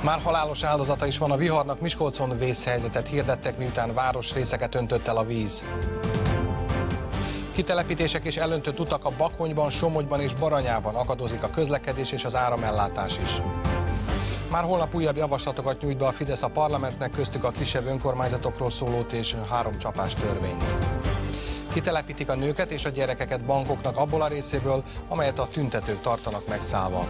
Már halálos áldozata is van a viharnak, Miskolcon vészhelyzetet hirdettek, miután városrészeket öntött el a víz. Kitelepítések és elöntött utak a Bakonyban, Somogyban és Baranyában, akadozik a közlekedés és az áramellátás is. Már holnap újabb javaslatokat nyújt be a Fidesz a parlamentnek, köztük a kisebb önkormányzatokról szólót és 3 csapás törvényt. Kitelepítik a nőket és a gyerekeket bankoknak abból a részéből, amelyet a tüntetők tartanak megszállva.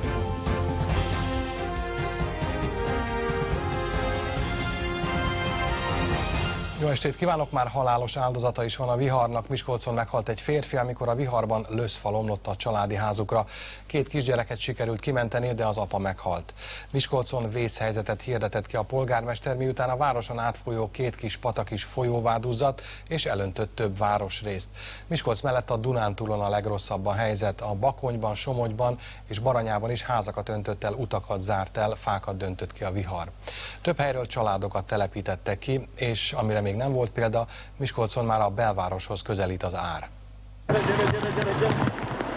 Jó estét kívánok! Már halálos áldozata is van a viharnak. Miskolcon meghalt egy férfi, amikor a viharban löszfal omlott a családi házukra. 2 kisgyereket sikerült kimenteni, de az apa meghalt. Miskolcon vészhelyzetet hirdetett ki a polgármester, miután a városon átfolyó 2 kis patak is folyóvá duzzadt és elöntött több városrészt. Miskolc mellett a Dunántúlon a legrosszabb a helyzet. A Bakonyban, Somogyban és Baranyában is házakat öntött el, utakat zárt el, fákat döntött ki a vihar. Több helyről családokat telepítettek ki, és amire még nem volt példa, Miskolcon már a belvároshoz közelít az ár. Gyere.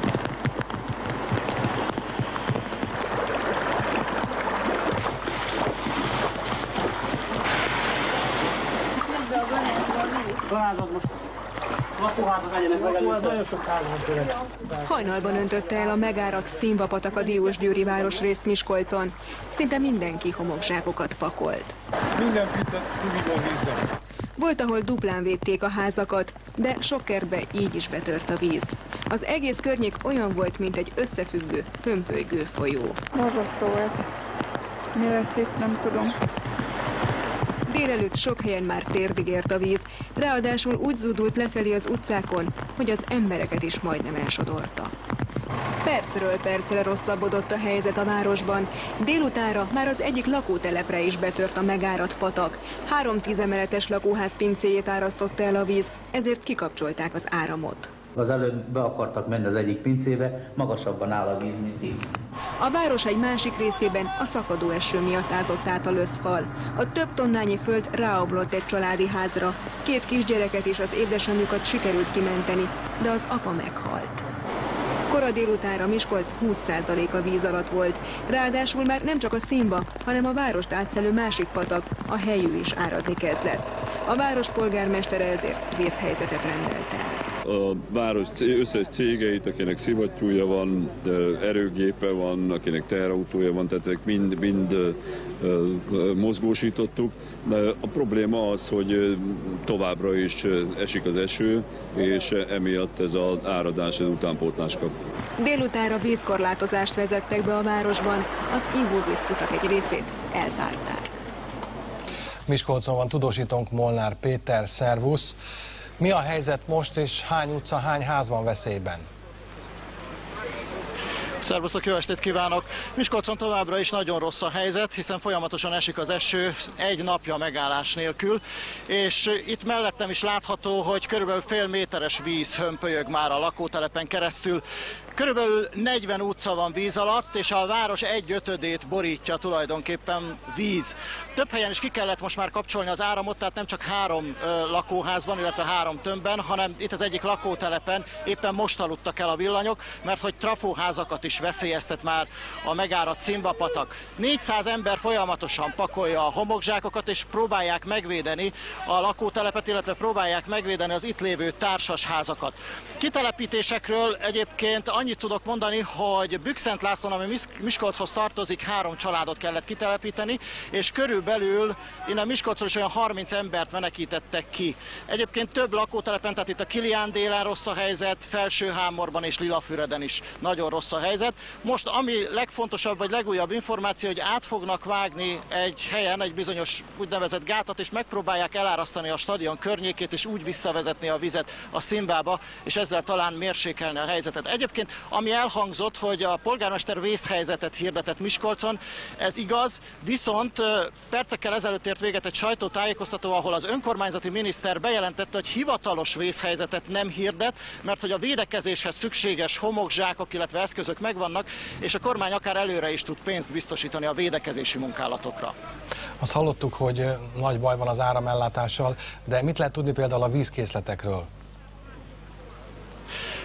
Hajnalban öntötte el a megáradt Színvapatak a Diósgyőri városrészt Miskolcon. Szinte mindenki homokzsákokat pakolt. Minden vízben. Volt, ahol duplán védték a házakat, de sok kertbe így is betört a víz. Az egész környék olyan volt, mint egy összefüggő, hömpölygő folyó. Borzasztó ez. Mi lesz itt, nem tudom. Délelőtt sok helyen már térdig ért a víz, ráadásul úgy zúdult lefelé az utcákon, hogy az embereket is majdnem elsodorta. Percről percre rosszabbodott a helyzet a városban. Délutánra már az egyik lakótelepre is betört a megáradt patak. 3 10 emeletes lakóház pincéjét árasztotta el a víz, ezért kikapcsolták az áramot. Az előbb be akartak menni az egyik pincébe, magasabban áll a víz, mint így. A város egy másik részében a szakadó eső miatt ázott át a löszfal. A több tonnányi föld ráomlott egy családi házra. 2 kisgyereket és az édesanyjukat sikerült kimenteni, de az apa meghalt. Kora délutánra Miskolc 20%-a víz alatt volt. Ráadásul már nem csak a Színba, hanem a várost átszelő másik patak, a Helyő is áradni kezdett. A város polgármestere ezért vészhelyzetet rendelt el. A város összes cégeit, akinek szivattyúja van, erőgépe van, akinek teherautója van, tehát ezek mind mozgósítottuk. A probléma az, hogy továbbra is esik az eső, és emiatt ez az áradás, ez utánpótlás kap. Délutánra vízkorlátozást vezettek be a városban, az ivóvízkutak egy részét elzárták. Miskolcon van tudósítónk Molnár Péter, szervusz! Mi a helyzet most, és hány utca, hány ház van veszélyben? Szervusztok, jó estét kívánok! Miskolcon továbbra is nagyon rossz a helyzet, hiszen folyamatosan esik az eső, 1 napja megállás nélkül, és itt mellettem is látható, hogy körülbelül fél méteres víz hömpölyög már a lakótelepen keresztül. Körülbelül 40 utca van víz alatt, és a város 1/5-ét borítja tulajdonképpen víz. Több helyen is ki kellett most már kapcsolni az áramot, tehát nem csak 3 lakóházban, illetve 3 tömbben, hanem itt az egyik lakótelepen éppen most aludtak el a villanyok, mert hogy trafóházakat is veszélyeztet már a megáradt Színvapatak. 400 ember folyamatosan pakolja a homokzsákokat, és próbálják megvédeni a lakótelepet, illetve próbálják megvédeni az itt lévő társasházakat. Kitelepítésekről egyébként annyit tudok mondani, hogy Bükszent Lászlón, ami Miskolchoz tartozik, 3 családot kellett kitelepíteni, és körülbelül innen Miskolcról is olyan 30 embert menekítettek ki. Egyébként több lakótelepen, tehát itt a Kilián délen rossz a helyzet, Felsőhámorban és Lilafüreden is nagyon rossz a helyzet. Most ami legfontosabb, vagy legújabb információ, hogy át fognak vágni egy helyen egy bizonyos úgynevezett gátat, és megpróbálják elárasztani a stadion környékét, és úgy visszavezetni a vizet a Színvába, és ezzel talán mérsékelni a helyzetet. Egyébként, ami elhangzott, hogy a polgármester vészhelyzetet hirdetett Miskolcon, ez igaz, viszont percekkel ezelőtt ért véget egy sajtótájékoztató, ahol az önkormányzati miniszter bejelentette, hogy hivatalos vészhelyzetet nem hirdet, mert hogy a védekezéshez szükséges homokzsákok, illetve eszközök megvannak, és a kormány akár előre is tud pénzt biztosítani a védekezési munkálatokra. Azt hallottuk, hogy nagy baj van az áramellátással, de mit lehet tudni például a vízkészletekről?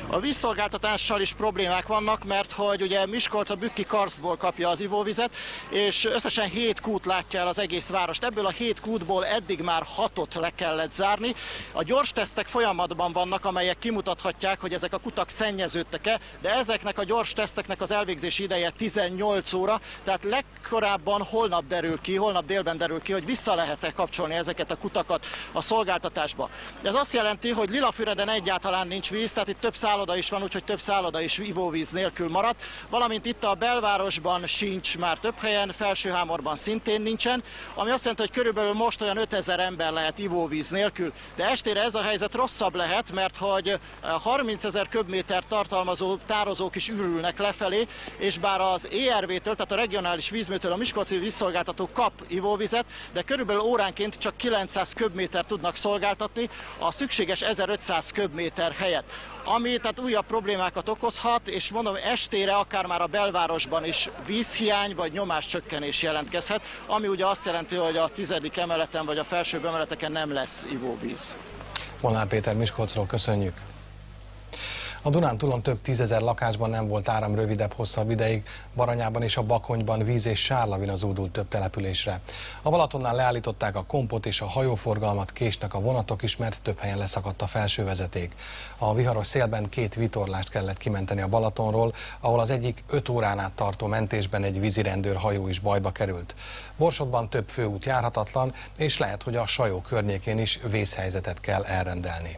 A vízszolgáltatással is problémák vannak, mert hogy ugye Miskolc a Bükki karsztból kapja az ivóvizet, és összesen 7 kút látja el az egész várost. Ebből a 7 kútból eddig már 6-ot le kellett zárni. A gyors tesztek folyamatban vannak, amelyek kimutathatják, hogy ezek a kutak szennyeződtek-e, de ezeknek a gyors teszteknek az elvégzési ideje 18 óra, tehát legkorábban holnap délben derül ki, hogy vissza lehet-e kapcsolni ezeket a kutakat a szolgáltatásba. Ez azt jelenti, hogy Lilafüreden egyáltalán nincs víz, tehát itt több szálloda is van, úgyhogy több szálloda is ivóvíz nélkül maradt, valamint itt a belvárosban sincs már több helyen, Felsőhámorban szintén nincsen, ami azt jelenti, hogy körülbelül most olyan 5000 ember lehet ivóvíz nélkül, de estére ez a helyzet rosszabb lehet, mert hogy 30 000 köbméter tartalmazó tározók is ürülnek lefelé, és bár az ERV-től, tehát a regionális vízműtől a miskolci vízszolgáltató kap ivóvizet, de körülbelül óránként csak 900 köbméter tudnak szolgáltatni a szükséges 1500 köbméter helyett. Ami tehát újabb problémákat okozhat, és mondom, estére akár már a belvárosban is vízhiány vagy nyomáscsökkenés jelentkezhet, ami ugye azt jelenti, hogy a 10. emeleten vagy a felsőbb emeleteken nem lesz ivóvíz. Molnár Péter Miskolcról köszönjük. A Dunántúlon több 10 000 lakásban nem volt áram rövidebb-hosszabb ideig, Baranyában és a Bakonyban víz és sárlavina zúdult több településre. A Balatonnál leállították a kompot és a hajóforgalmat, késnek a vonatok is, mert több helyen leszakadt a felsővezeték. A viharos szélben 2 vitorlást kellett kimenteni a Balatonról, ahol az egyik 5 órán át tartó mentésben egy vízirendőr hajó is bajba került. Borsodban több főút járhatatlan, és lehet, hogy a Sajó környékén is vészhelyzetet kell elrendelni.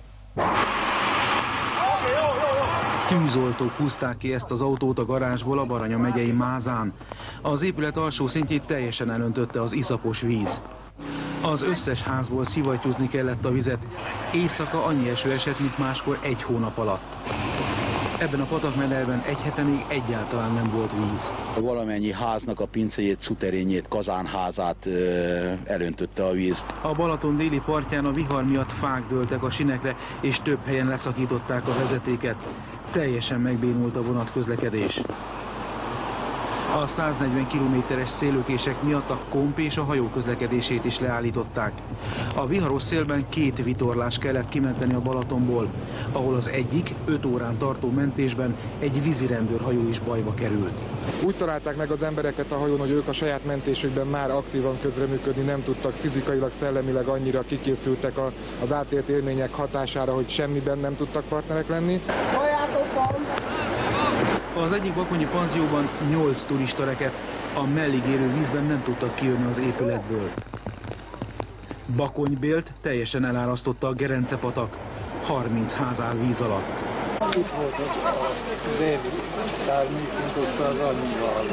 Tűzoltók húzták ki ezt az autót a garázsból a Baranya megyei Mázán. Az épület alsó szintjét teljesen elöntötte az iszapos víz. Az összes házból szivattyúzni kellett a vizet. Éjszaka annyi eső esett, mint máskor 1 hónap alatt. Ebben a patakmederben egy hete még egyáltalán nem volt víz. Valamennyi háznak a pincéjét, szuterényét, kazánházát elöntötte a víz. A Balaton déli partján a vihar miatt fák dőltek a sinekre, és több helyen leszakították a vezetéket. Teljesen megbénult a vonatközlekedés. A 140 km-es szélőkések miatt a komp és a hajó közlekedését is leállították. A viharos szélben 2 vitorlás kellett kimenteni a Balatonból, ahol az egyik 5 órán tartó mentésben egy vízirendőrhajó is bajba került. Úgy találták meg az embereket a hajón, hogy ők a saját mentésükben már aktívan közreműködni nem tudtak, fizikailag, szellemileg annyira kikészültek az átélt élmények hatására, hogy semmiben nem tudtak partnerek lenni. Az egyik bakonyi panzióban 8 turista rekedt, a mellig érő vízben nem tudtak kijönni az épületből. Bakonybélt teljesen elárasztotta a Gerence-patak, 30 ház áll víz alatt. Itt volt a déli, tehát mi ott az annyival.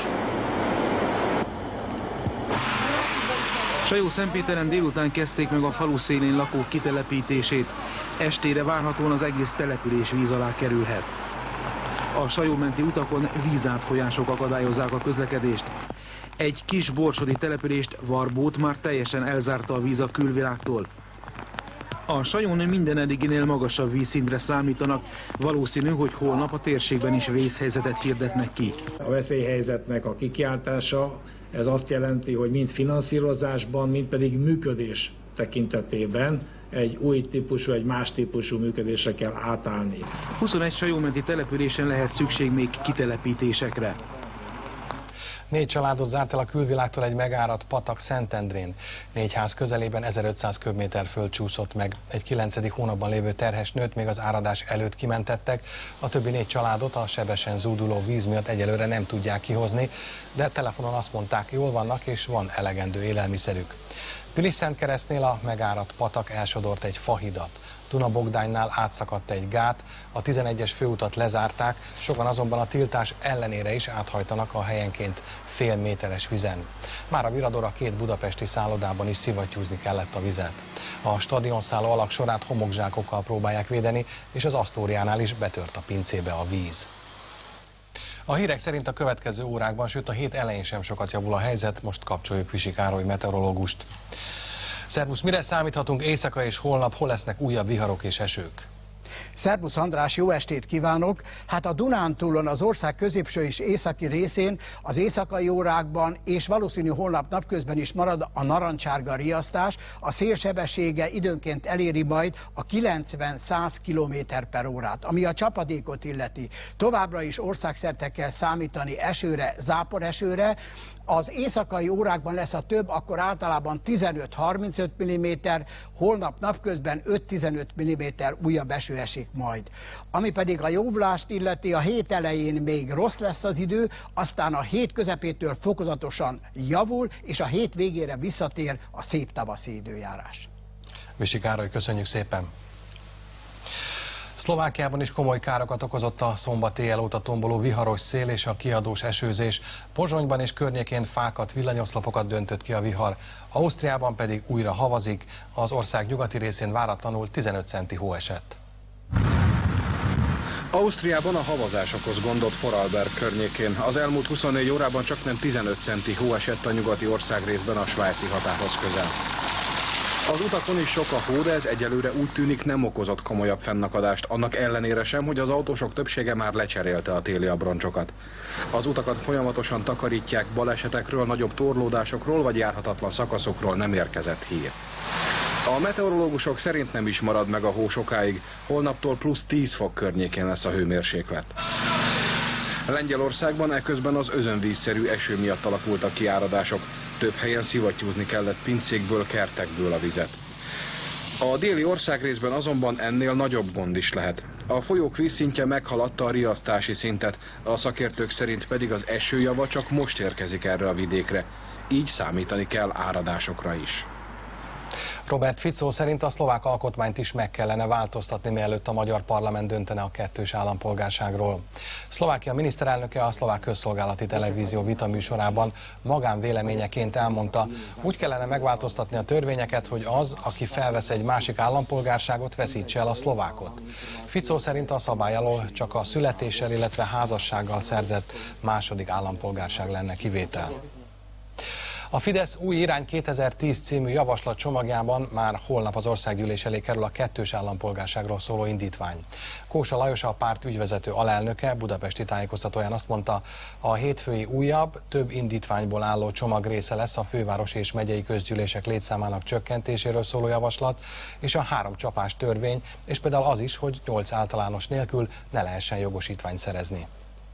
Sajó-Szentpéteren délután kezdték meg a falu szélén lakók kitelepítését. Estére várhatóan az egész település víz alá kerülhet. A Sajó-menti utakon vízátfolyások akadályozzák a közlekedést. Egy kis borsodi települést, Varbót már teljesen elzárta a víz a külvilágtól. A Sajón minden eddiginél magasabb vízszintre számítanak, valószínű, hogy holnap a térségben is vészhelyzetet hirdetnek ki. A veszélyhelyzetnek a kikiáltása, ez azt jelenti, hogy mind finanszírozásban, mind pedig működés tekintetében egy új típusú, egy más típusú működésre kell átállni. 21 Sajó-menti településen lehet szükség még kitelepítésekre. 4 családot zárt el a külvilágtól egy megáradt patak Szentendrén. 4 ház közelében 1500 köbméter föld csúszott meg. Egy 9. hónapban lévő terhes nőt még az áradás előtt kimentettek. A többi 4 családot a sebesen zúduló víz miatt egyelőre nem tudják kihozni, de telefonon azt mondták, jól vannak és van elegendő élelmiszerük. Pilis-Szentkeresztnél a megáradt patak elsodort egy fahidat. Dunabogdánynál átszakadt egy gát, a 11-es főutat lezárták, sokan azonban a tiltás ellenére is áthajtanak a helyenként fél méteres vizen. Már a Virador a 2 budapesti szállodában is szivattyúzni kellett a vizet. A stadionszálló alak sorát homokzsákokkal próbálják védeni, és az Asztóriánál is betört a pincébe a víz. A hírek szerint a következő órákban, sőt a hét elején sem sokat javul a helyzet, most kapcsoljuk Visi Károly meteorológust. Szervusz, mire számíthatunk éjszaka és holnap, hol lesznek újabb viharok és esők? Szerbusz András, jó estét kívánok! Hát a Dunántúlon, az ország középső és északi részén, az éjszakai órákban és valószínű holnap napközben is marad a narancsárga riasztás, a szélsebessége időnként eléri majd a 90-100 km/h, ami a csapadékot illeti. Továbbra is országszerte kell számítani esőre, záporesőre. Az éjszakai órákban lesz a több, akkor általában 15-35 mm, holnap napközben 5-15 mm újabb eső esik majd. Ami pedig a jóvlást illeti, a hét elején még rossz lesz az idő, aztán a hét közepétől fokozatosan javul, és a hét végére visszatér a szép tavaszi időjárás. Visi Károly, köszönjük szépen! Szlovákiában is komoly károkat okozott a szombat éjjel óta tomboló viharos szél és a kiadós esőzés. Pozsonyban és környékén fákat, villanyoszlopokat döntött ki a vihar. Ausztriában pedig újra havazik, az ország nyugati részén váratlanul 15 centi hó esett. Ausztriában a havazás okoz gondot Vorarlberg környékén. Az elmúlt 24 órában csaknem 15 centi hó esett a nyugati országrészben a svájci határhoz közel. Az utakon is sok a hó, de ez egyelőre úgy tűnik nem okozott komolyabb fennakadást, annak ellenére sem, hogy az autósok többsége már lecserélte a téli abroncsokat. Az utakat folyamatosan takarítják, balesetekről, nagyobb torlódásokról vagy járhatatlan szakaszokról nem érkezett hír. A meteorológusok szerint nem is marad meg a hó sokáig, holnaptól plusz 10 fok környékén lesz a hőmérséklet. Lengyelországban eközben az özönvízszerű eső miatt alakultak ki áradások. Több helyen szivattyúzni kellett pincékből, kertekből a vizet. A déli országrészben azonban ennél nagyobb gond is lehet. A folyók vízszintje meghaladta a riasztási szintet, a szakértők szerint pedig az esőjava csak most érkezik erre a vidékre. Így számítani kell áradásokra is. Robert Fico szerint a szlovák alkotmányt is meg kellene változtatni, mielőtt a magyar parlament döntene a kettős állampolgárságról. Szlovákia miniszterelnöke a szlovák közszolgálati televízió vitaműsorában magánvéleményeként elmondta, úgy kellene megváltoztatni a törvényeket, hogy az, aki felvesz egy másik állampolgárságot, veszítse el a szlovákot. Fico szerint a szabály alól csak a születéssel, illetve házassággal szerzett második állampolgárság lenne kivétel. A Fidesz új irány 2010 című javaslat csomagjában már holnap az országgyűlés elé kerül a kettős állampolgárságról szóló indítvány. Kósa Lajos, a párt ügyvezető alelnöke budapesti tájékoztatóján azt mondta, a hétfői újabb, több indítványból álló csomag része lesz a fővárosi és megyei közgyűlések létszámának csökkentéséről szóló javaslat, és a 3 csapás törvény, és például az is, hogy 8 általános nélkül ne lehessen jogosítványt szerezni.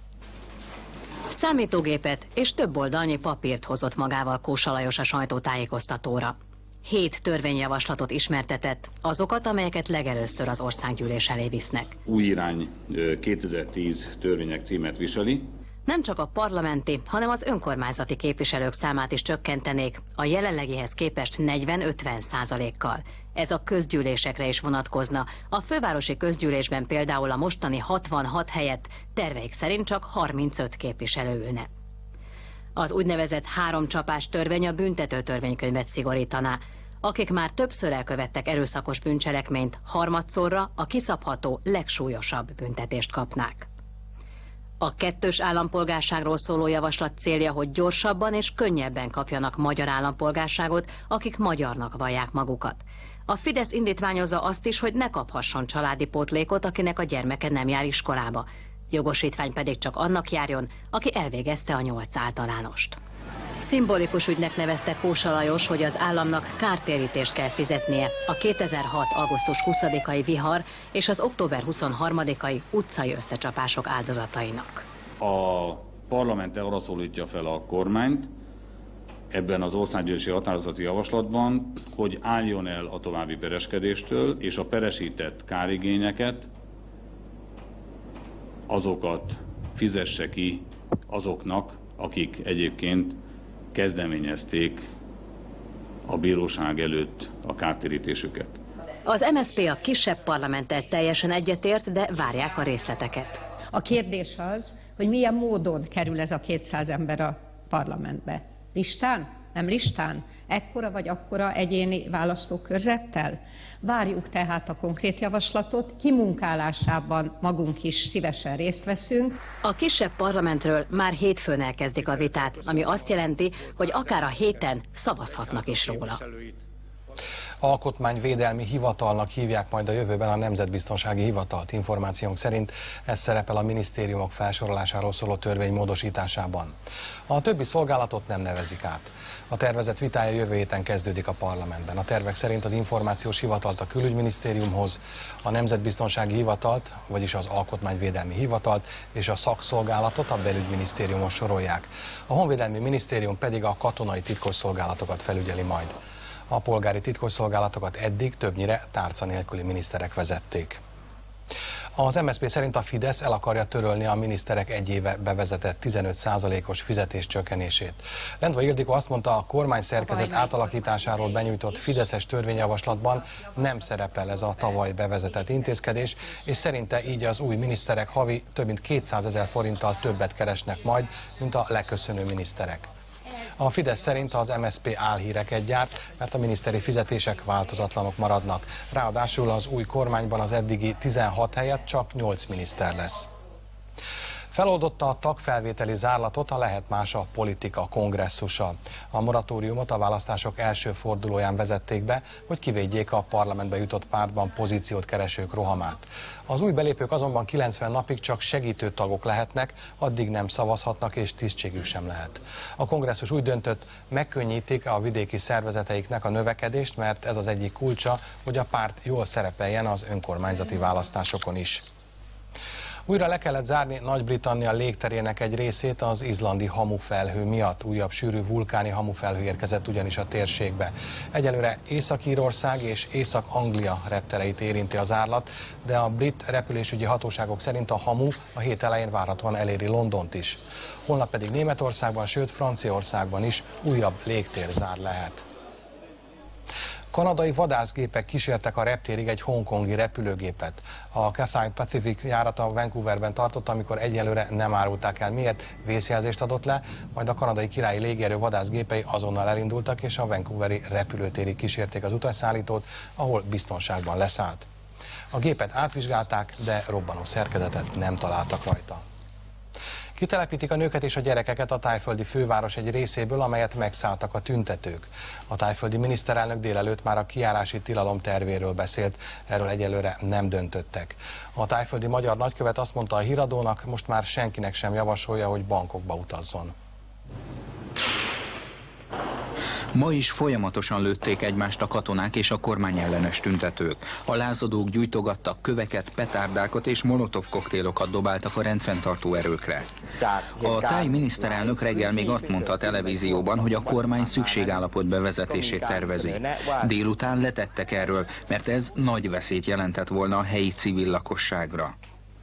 Számítógépet és több oldalnyi papírt hozott magával Kósa Lajos a sajtótájékoztatóra. 7 törvényjavaslatot ismertetett, azokat, amelyeket legelőször az országgyűlés elé visznek. Új irány 2010 törvények címet viseli. Nem csak a parlamenti, hanem az önkormányzati képviselők számát is csökkentenék, a jelenlegihez képest 40-50%-kal. Ez a közgyűlésekre is vonatkozna. A fővárosi közgyűlésben például a mostani 66 helyett terveik szerint csak 35 képviselő ülne. Az úgynevezett 3 csapás törvény a büntető törvénykönyvet szigorítaná. Akik már többször elkövettek erőszakos bűncselekményt, harmadszorra a kiszabható legsúlyosabb büntetést kapnák. A kettős állampolgárságról szóló javaslat célja, hogy gyorsabban és könnyebben kapjanak magyar állampolgárságot, akik magyarnak vallják magukat. A Fidesz indítványozza azt is, hogy ne kaphasson családi pótlékot, akinek a gyermeke nem jár iskolába. Jogosítvány pedig csak annak járjon, aki elvégezte a 8 általánost. Szimbolikus ügynek nevezte Kósa Lajos, hogy az államnak kártérítést kell fizetnie a 2006. augusztus 20-ai vihar és az október 23-ai utcai összecsapások áldozatainak. A parlament arra szólítja fel a kormányt ebben az országgyűlési határozati javaslatban, hogy álljon el a további pereskedéstől, és a peresített kárigényeket, azokat fizesse ki azoknak, akik egyébként kezdeményezték a bíróság előtt a kártérítésüket. Az MSZP a kisebb parlamenttel teljesen egyetért, de várják a részleteket. A kérdés az, hogy milyen módon kerül ez a 200 ember a parlamentbe. Listán? Nem listán? Ekkora vagy akkora egyéni választókörzettel? Várjuk tehát a konkrét javaslatot, kimunkálásában magunk is szívesen részt veszünk. A kisebb parlamentről már hétfőn elkezdik a vitát, ami azt jelenti, hogy akár a héten szavazhatnak is róla. Alkotmányvédelmi hivatalnak hívják majd a jövőben a Nemzetbiztonsági Hivatalt. Információnk szerint ez szerepel a minisztériumok felsorolásáról szóló törvény módosításában. A többi szolgálatot nem nevezik át. A tervezet vitája jövő héten kezdődik a parlamentben. A tervek szerint az információs hivatalt a külügyminisztériumhoz, a Nemzetbiztonsági Hivatalt, vagyis az Alkotmányvédelmi Hivatalt és a szakszolgálatot a belügyminisztériumhoz sorolják. A Honvédelmi Minisztérium pedig a katonai titkosszolgálatokat felügyeli majd. A polgári titkosszolgálatokat eddig többnyire tárca nélküli miniszterek vezették. Az MSZP szerint a Fidesz el akarja törölni a miniszterek egy éve bevezetett 15%-os fizetéscsökkenését. Lendvai Ildikó azt mondta, a kormány szerkezet átalakításáról benyújtott fideszes törvényjavaslatban nem szerepel ez a tavaly bevezetett intézkedés, és szerinte így az új miniszterek havi több mint 200 000 forinttal többet keresnek majd, mint a leköszönő miniszterek. A Fidesz szerint az MSZP álhíreket gyárt, mert a miniszteri fizetések változatlanok maradnak. Ráadásul az új kormányban az eddigi 16 helyett csak 8 miniszter lesz. Feloldotta a tagfelvételi zárlatot a Lehet Más a politika kongresszusa. A moratóriumot a választások első fordulóján vezették be, hogy kivédjék a parlamentbe jutott pártban pozíciót keresők rohamát. Az új belépők azonban 90 napig csak segítő tagok lehetnek, addig nem szavazhatnak és tisztségük sem lehet. A kongresszus úgy döntött, megkönnyítik a vidéki szervezeteiknek a növekedést, mert ez az egyik kulcsa, hogy a párt jól szerepeljen az önkormányzati választásokon is. Újra le kellett zárni Nagy-Britannia légterének egy részét az izlandi hamufelhő miatt. Újabb sűrű vulkáni hamufelhő érkezett ugyanis a térségbe. Egyelőre Észak-Írország és Észak-Anglia reptereit érinti a zárlat, de a brit repülésügyi hatóságok szerint a hamu a hét elején várhatóan eléri Londont is. Holnap pedig Németországban, sőt Franciaországban is újabb légtérzár lehet. Kanadai vadászgépek kísértek a reptérig egy hongkongi repülőgépet. A Cathay Pacific járata Vancouverben tartott, amikor egyelőre nem árulták el miért, vészjelzést adott le, majd a kanadai királyi légierő vadászgépei azonnal elindultak, és a vancouveri repülőtérig kísérték az utasszállítót, ahol biztonságban leszállt. A gépet átvizsgálták, de robbanó szerkezetet nem találtak rajta. Kitelepítik a nőket és a gyerekeket a tájföldi főváros egy részéből, amelyet megszálltak a tüntetők. A tájföldi miniszterelnök délelőtt már a kijárási tilalom tervéről beszélt, erről egyelőre nem döntöttek. A tájföldi magyar nagykövet azt mondta a híradónak, most már senkinek sem javasolja, hogy Bangkokba utazzon. Ma is folyamatosan lőtték egymást a katonák és a kormányellenes tüntetők. A lázadók gyújtogattak köveket, petárdákat és molotov koktélokat dobáltak a rendfenntartó erőkre. A táj miniszterelnök reggel még azt mondta a televízióban, hogy a kormány szükségállapot bevezetését tervezi. Délután letettek erről, mert ez nagy veszélyt jelentett volna a helyi civil lakosságra.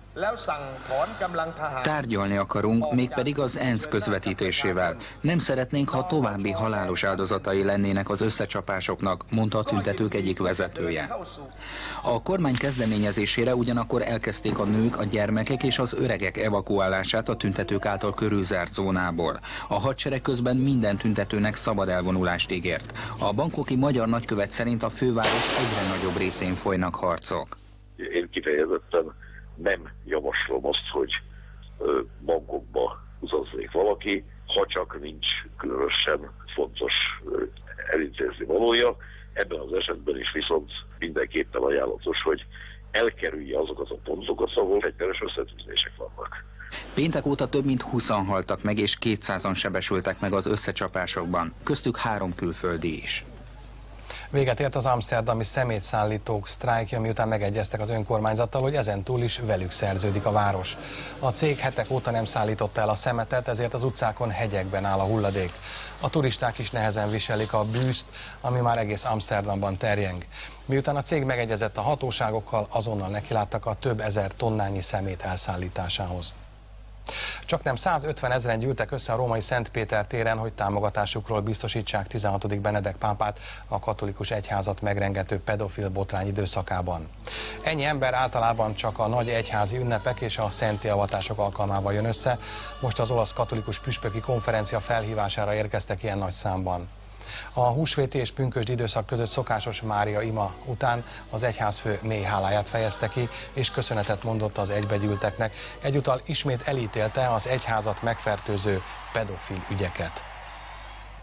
Tárgyalni akarunk, mégpedig az ENSZ közvetítésével. Nem szeretnénk, ha további halálos áldozatai lennének az összecsapásoknak, mondta a tüntetők egyik vezetője. A kormány kezdeményezésére ugyanakkor elkezdték a nők, a gyermekek és az öregek evakuálását a tüntetők által körülzárt zónából. A hadsereg közben minden tüntetőnek szabad elvonulást ígért. A bangkoki magyar nagykövet szerint a főváros egyre nagyobb részén folynak harcok. Én kifejezetten nem javaslom azt, hogy Bangkokba utazzék valaki, ha csak nincs különösen fontos elintézni valója. Ebben az esetben is viszont mindenképpen ajánlatos, hogy elkerülje azokat a pontokat, ahol fegyveres összetűzések vannak. Péntek óta több mint 20-an haltak meg és 200-an sebesültek meg az összecsapásokban, köztük 3 külföldi is. Véget ért az amszterdami szemétszállítók sztrájkja, miután megegyeztek az önkormányzattal, hogy ezentúl is velük szerződik a város. A cég hetek óta nem szállította el a szemetet, ezért az utcákon hegyekben áll a hulladék. A turisták is nehezen viselik a bűzt, ami már egész Amszterdamban terjeng. Miután a cég megegyezett a hatóságokkal, azonnal nekiláttak a több ezer tonnányi szemét elszállításához. Csaknem 150 000-en gyűltek össze a római Szent Péter téren, hogy támogatásukról biztosítsák 16. Benedek pápát a katolikus egyházat megrengető pedofil botrány időszakában. Ennyi ember általában csak a nagy egyházi ünnepek és a szenti avatások alkalmával jön össze, most az olasz katolikus püspöki konferencia felhívására érkeztek ilyen nagy számban. A húsvéti és pünkösdi időszak között szokásos Mária ima után az egyházfő mély háláját fejezte ki, és köszönetet mondott az egybegyűlteknek. Egyúttal ismét elítélte az egyházat megfertőző pedofil ügyeket.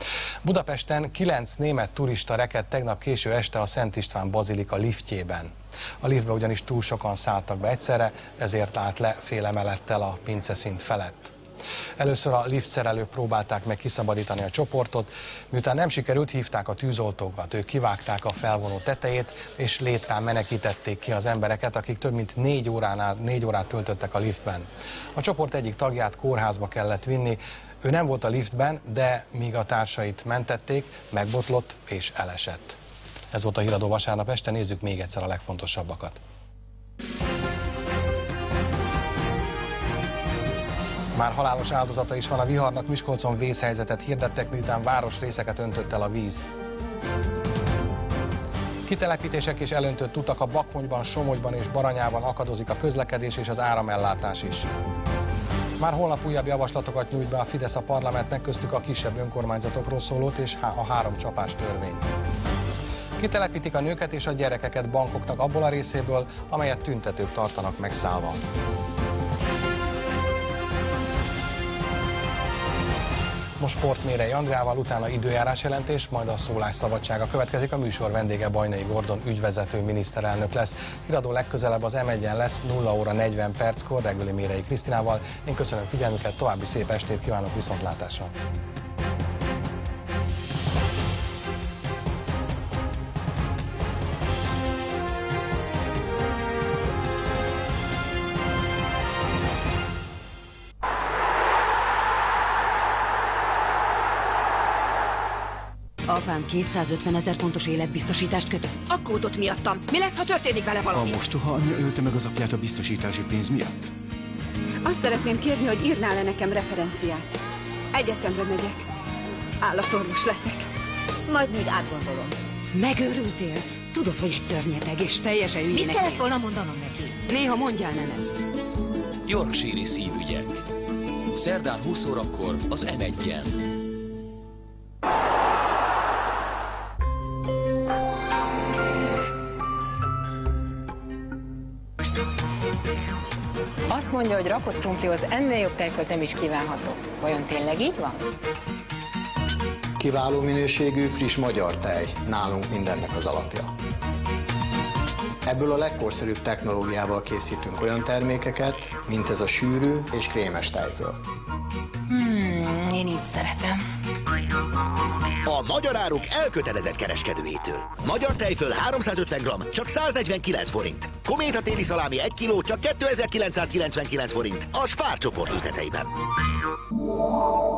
Budapesten 9 német turista rekedt tegnap késő este a Szent István bazilika liftjében. A liftbe ugyanis túl sokan szálltak be egyszerre, ezért állt le fél emelettel a pinceszint felett. Először a liftszerelők próbálták meg kiszabadítani a csoportot, miután nem sikerült, hívták a tűzoltókat. Ők kivágták a felvonó tetejét, és létrán menekítették ki az embereket, akik több mint 4 órát töltöttek a liftben. A csoport egyik tagját kórházba kellett vinni. Ő nem volt a liftben, de míg a társait mentették, megbotlott és elesett. Ez volt a Híradó vasárnap este, nézzük még egyszer a legfontosabbakat. Már halálos áldozata is van a viharnak, Miskolcon vészhelyzetet hirdettek, miután városrészeket öntött el a víz. Kitelepítések és elöntött utak, a Bakonyban, Somogyban és Baranyában akadozik a közlekedés és az áramellátás is. Már holnap újabb javaslatokat nyújt be a Fidesz a parlamentnek, köztük a kisebb önkormányzatokról szólót és a 3 csapás törvényt. Kitelepítik a nőket és a gyerekeket bankoknak abból a részéből, amelyet tüntetők tartanak megszállva. Most sport Mérei Andrával, utána időjárás jelentés, majd a szólásszabadsága következik. A műsor vendége Bajnai Gordon ügyvezető miniszterelnök lesz. Híradó legközelebb az M1-en lesz 0 óra 40 perckor Regüli Mérei Krisztinával. Én köszönöm figyelmüket, további szép estét kívánok, viszontlátásra! Apám 250 000 fontos életbiztosítást kötött. Aggódott miattam. Mi lesz, ha történik vele valami? A mostoha anyja ölte meg az apját a biztosítási pénz miatt? Azt szeretném kérni, hogy írnál le nekem referenciát. Egyetemre megyek. Állatorvos leszek. Majd még átgondolom. Megőrültél? Tudod, hogy egy szörnyeteg és teljesen hülyének. Mit kellett volna mondanom neki? Néha mondjál nemet. Yorkshire-i szívügyek. Szerdán 20 órakor az M1-en. Azt mondja, hogy rakott krumplihoz ennél jobb tejfölt nem is kívánható. Vajon tényleg így van? Kiváló minőségű, friss magyar tej. Nálunk mindennek az alapja. Ebből a legkorszerűbb technológiával készítünk olyan termékeket, mint ez a sűrű és krémes tejföl. Én így szeretem. A Magyar Áruk elkötelezett kereskedőjétől. Magyar tejföl 350 g, csak 149 forint. Kométa téli szalámi 1 kg, csak 2999 forint. A Spár csoport üzleteiben.